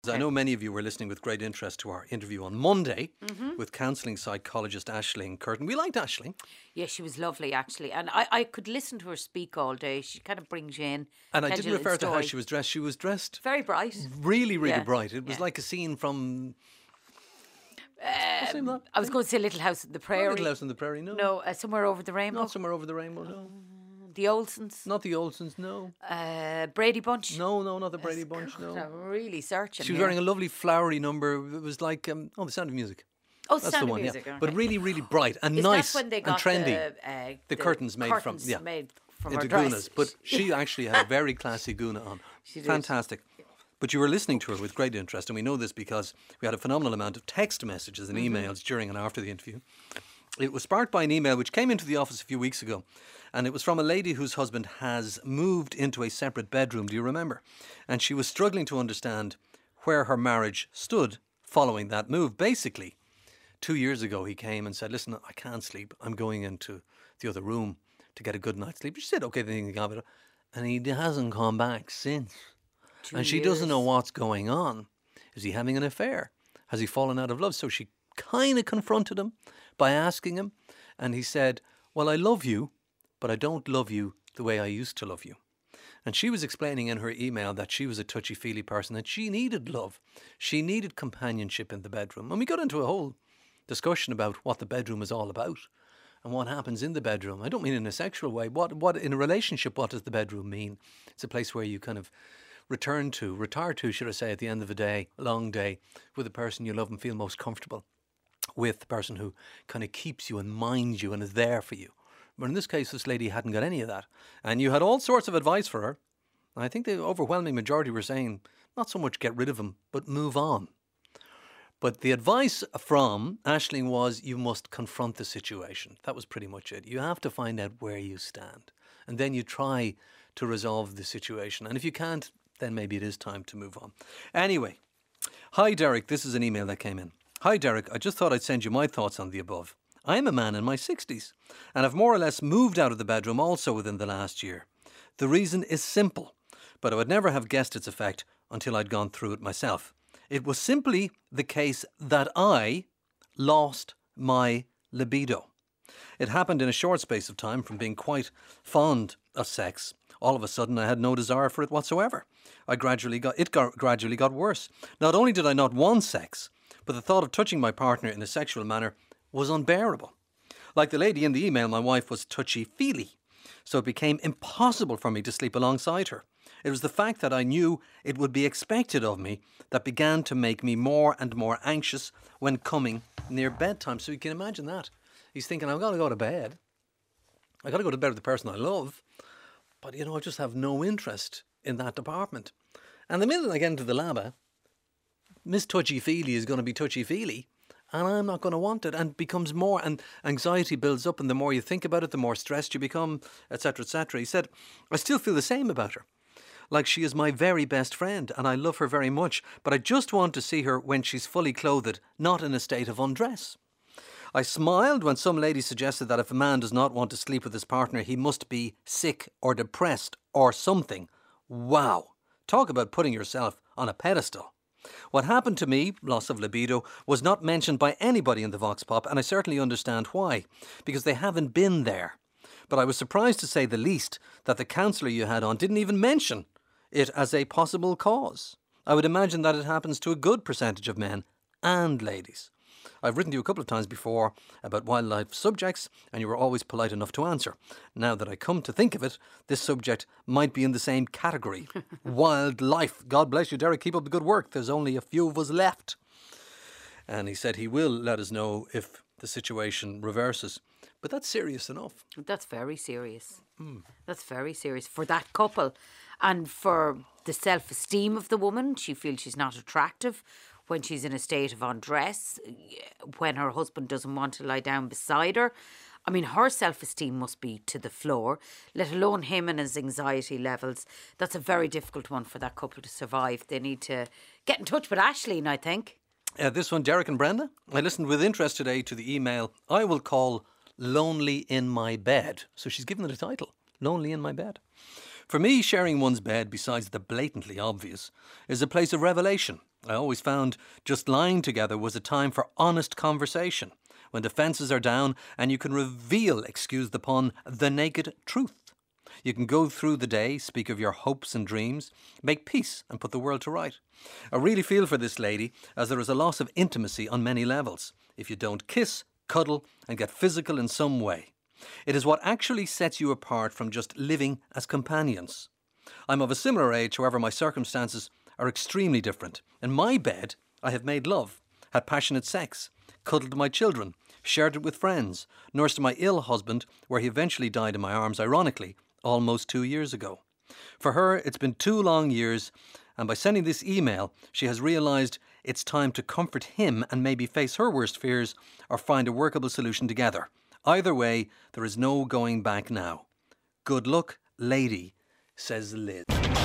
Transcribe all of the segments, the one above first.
I know many of you were listening with great interest to our interview on Monday with counselling psychologist Aisling Curtin. We liked Aisling. Yeah, she was lovely, actually. And I could listen to her speak all day. She kind of brings you in. And I didn't refer to how she was dressed. She was dressed very bright. Really, really bright. It was like a scene from... I was going to say Little House on the Prairie. Not Little House on the Prairie, no. No, Somewhere Over the Rainbow. Not Somewhere Over the Rainbow, no. The Olsons. Not the Olsons, no. Brady Bunch. No, not the Brady Bunch, no. I'm really searching. She was wearing a lovely flowery number. It was like, The Sound of Music. Oh, that's Sound the one, of Music. yeah. Okay. But really, really bright and nice when they and got trendy. The curtains made from her into dress. Gunas. But she actually had a very classy Guna on. She did. Fantastic. But you were listening to her with great interest, and we know this because we had a phenomenal amount of text messages and emails during and after the interview. It was sparked by an email which came into the office a few weeks ago, and it was from a lady whose husband has moved into a separate bedroom, do you remember? And she was struggling to understand where her marriage stood following that move. Basically, 2 years ago he came and said, listen, I can't sleep, I'm going into the other room to get a good night's sleep. She said, okay, then you can have it. And he hasn't come back since. And she doesn't know what's going on. Is he having an affair? Has he fallen out of love? So she kind of confronted him by asking him. And he said, well, I love you, but I don't love you the way I used to love you. And she was explaining in her email that she was a touchy-feely person and she needed love. She needed companionship in the bedroom. And we got into a whole discussion about what the bedroom is all about and what happens in the bedroom. I don't mean in a sexual way. What in a relationship, what does the bedroom mean? It's a place where you kind of retire to, should I say, at the end of a day, a long day, with the person you love and feel most comfortable with, the person who kind of keeps you and minds you and is there for you. But in this case, this lady hadn't got any of that. And you had all sorts of advice for her. And I think the overwhelming majority were saying, not so much get rid of him, but move on. But the advice from Aisling was, you must confront the situation. That was pretty much it. You have to find out where you stand. And then you try to resolve the situation. And if you can't, then maybe it is time to move on. Anyway, hi Derek, this is an email that came in. Hi Derek, I just thought I'd send you my thoughts on the above. I'm a man in my 60s and have more or less moved out of the bedroom also within the last year. The reason is simple, but I would never have guessed its effect until I'd gone through it myself. It was simply the case that I lost my libido. It happened in a short space of time from being quite fond of sex. All of a sudden, I had no desire for it whatsoever. It gradually got worse. Not only did I not want sex, but the thought of touching my partner in a sexual manner was unbearable. Like the lady in the email, my wife was touchy-feely, so it became impossible for me to sleep alongside her. It was the fact that I knew it would be expected of me that began to make me more and more anxious when coming near bedtime. So you can imagine that. He's thinking, I've got to go to bed. I've got to go to bed with the person I love. But, I just have no interest in that department. And the minute I get into the lab, Miss Touchy-Feely is going to be touchy-feely, and I'm not going to want it, and becomes more, and anxiety builds up, and the more you think about it, the more stressed you become, etc., etc. He said, I still feel the same about her. Like she is my very best friend, and I love her very much, but I just want to see her when she's fully clothed, not in a state of undress. I smiled when some lady suggested that if a man does not want to sleep with his partner, he must be sick or depressed or something. Wow. Talk about putting yourself on a pedestal. What happened to me, loss of libido, was not mentioned by anybody in the Vox Pop, and I certainly understand why, because they haven't been there. But I was surprised, to say the least, that the counsellor you had on didn't even mention it as a possible cause. I would imagine that it happens to a good percentage of men and ladies. I've written to you a couple of times before about wildlife subjects, and you were always polite enough to answer. Now that I come to think of it, this subject might be in the same category. Wildlife. God bless you, Derek. Keep up the good work. There's only a few of us left. And he said he will let us know if the situation reverses. But that's serious enough. That's very serious. That's very serious for that couple. And for the self-esteem of the woman, she feels she's not attractive when she's in a state of undress, when her husband doesn't want to lie down beside her. I mean, her self-esteem must be to the floor, let alone him and his anxiety levels. That's a very difficult one for that couple to survive. They need to get in touch with Aisling, I think. This one, Derek and Brenda. I listened with interest today to the email I will call Lonely in My Bed. So she's given it a title, Lonely in My Bed. For me, sharing one's bed, besides the blatantly obvious, is a place of revelation. I always found just lying together was a time for honest conversation, when defences are down and you can reveal, excuse the pun, the naked truth. You can go through the day, speak of your hopes and dreams, make peace and put the world to right. I really feel for this lady, as there is a loss of intimacy on many levels, if you don't kiss, cuddle and get physical in some way. It is what actually sets you apart from just living as companions. I'm of a similar age, however my circumstances are extremely different. In my bed, I have made love, had passionate sex, cuddled my children, shared it with friends, nursed my ill husband, where he eventually died in my arms, ironically, almost 2 years ago. For her, it's been 2 long years, and by sending this email, she has realised it's time to comfort him and maybe face her worst fears or find a workable solution together. Either way, there is no going back now. Good luck, lady, says Liz.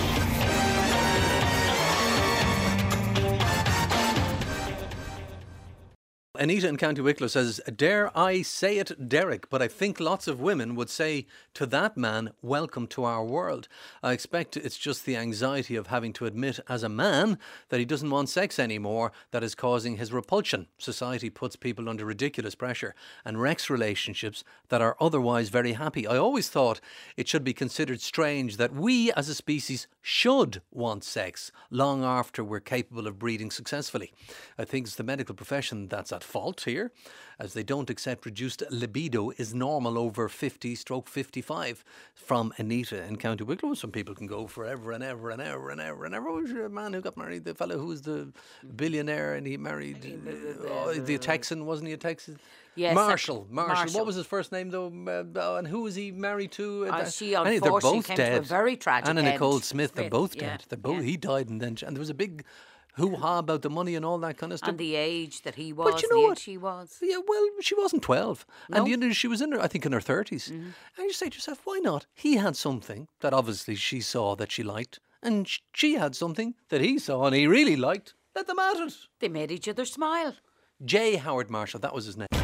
Anita in County Wicklow says, dare I say it, Derek, but I think lots of women would say to that man, welcome to our world. I expect it's just the anxiety of having to admit as a man that he doesn't want sex anymore that is causing his repulsion. Society puts people under ridiculous pressure and wrecks relationships that are otherwise very happy. I always thought it should be considered strange that we as a species should want sex long after we're capable of breeding successfully. I think it's the medical profession that's at fault here, as they don't accept reduced libido is normal over 50/55. From Anita in County Wicklow. Some people can go forever and ever and ever and ever and ever. What was your man who got married? The fellow who was the billionaire and he married the Texan, wasn't he a Texan? Yes, Marshall. What was his first name though? And who was he married to? She they're unfortunately both came dead. to a very tragic Anna end. Nicole Smith, they're both yeah, dead. They're both. yeah. He died and there was a big hoo-ha about the money and all that kind of stuff. And the age that he was, But you know the what? age she was. Yeah, well, she wasn't 12. No. And she was in her, I think, in her 30s. And you say to yourself, why not? He had something that obviously she saw that she liked. And she had something that he saw and he really liked. Let them at it. They made each other smile. J. Howard Marshall, that was his name.